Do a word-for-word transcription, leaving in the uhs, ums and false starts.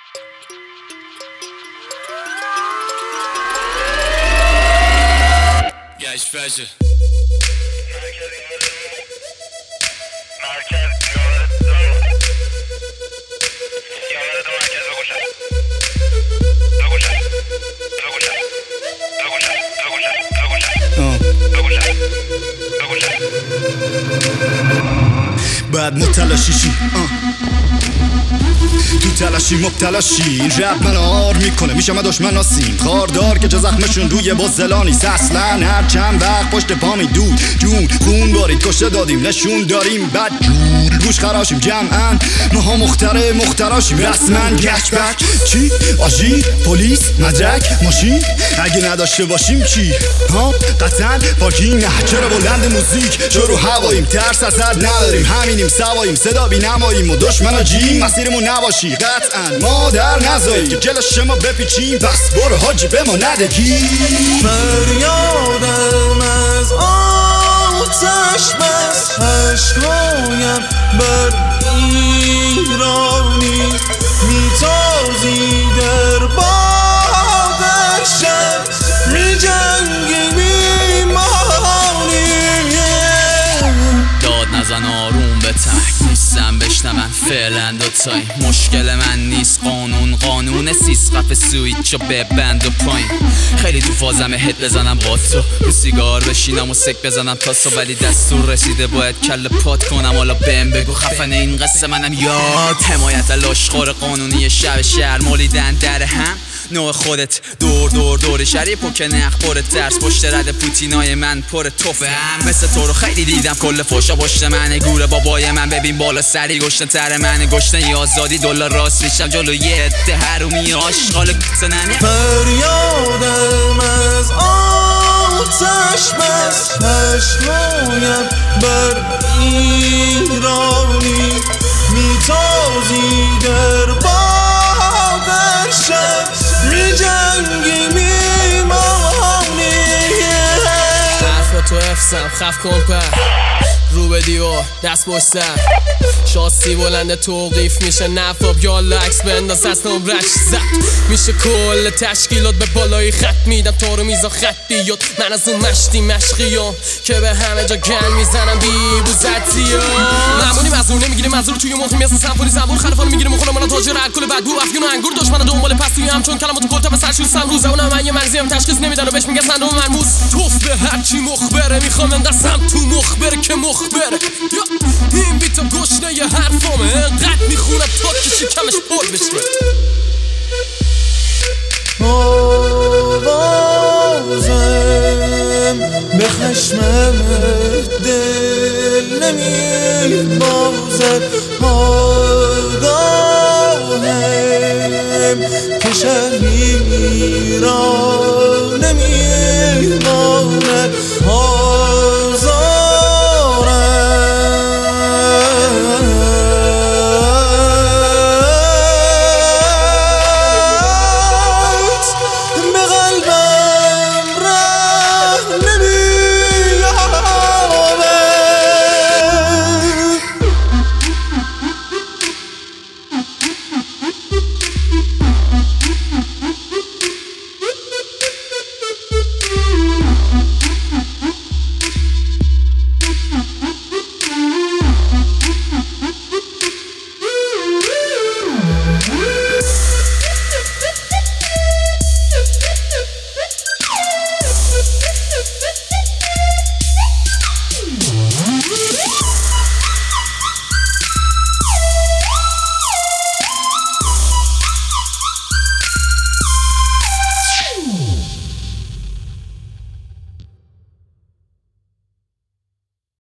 گشت فجر بعد متلاشیشی تو تلاشی مبتلاشی این رب من آر میکنه میشم دشمن آسیم خاردار که جا زخمشون روی بزدلانی اصلا هر چند وقت پشت پامی دود جون خون بارید کشته دادیم نشون داریم بد جور گوش خراشیم جمعا ماها مختره مختراشیم رسمن گشت بک چی؟ آژی؟ پلیس؟ مدرک؟ ماشین؟ اگه نداشته باشیم چی؟ ها؟ قطعا پارکینگ نه چرا بلند موزیک چرا هواییم ترس از حد نداریم همینیم سواییم صدا بی نماییم و دشمن جیم مسیرمون نباشی قطعا ما در نزاییم که جلوش ما بپیچیم پس برو حاجی به ما ندگی فریادم از آتش بس عشقایم بر ایرانی میتازی در باد شب میجنگی میمانی داد نزن آروم به تک نیستم بشنون فعلا دوتایی مشکل من نیست قانون قانون سیس قفل سویچ و ببند و پایین خیلی تو فازم هد بزنم با تو رو سیگار بشینم و سک بزنم تاسو ولی دستور رسیده باید کل پات کنم حالا بهم بگو خفن این قصه منم یاد حمایت لاشخور قانونی شب شهر مالیدن در هم نوع خودت دور دور دور شریف و که نخ پر ترس پشت رد پوتینای من پر توفه هم مثل تو رو خیلی دیدم کل فوشا پشت من گوره بابای من ببین بالا سری گشتن تر من گشتن آزادی دلار راست میشم جلو یه عده حرومی آشغال کسننه فریادم از آتش بس عشقایم بر ایرانی میتازی در باد شب میجنگی میمانی حرف با تو افسم خف کن پر رو به دیوار دست پشت سر شاسی بلنده توقیف میشه نفاب یا لکس بنداز از نمرش زد میشه کل تشکیلات به بالای خط میدم تا رو میزا خط بیاد من از اون مشتی مشقیام که به همه جا گل میزنم بی بوزتیام معمونیم از اون نمیگیریم از رو توی مخیم مثل سمفونی زنبور خلفانو میگیریم و خودمانا تاجر الکل بدبو افیون و انگور دشمن دنبال پس توی همچون کلماتو کلتا به سرشوستم روزه اونم من یه مرزیم تشخیص نمیدن و بهش میگه صندوق مرموز توف به هرچی مخبره میخوام اندرسم تو مخبره که مخبره این بیتا گشنه یه حرفامه انقدر میخونم تا که شکمش پر بشه آوازم به خشمت دل نمیبازد آگاهم که شهری را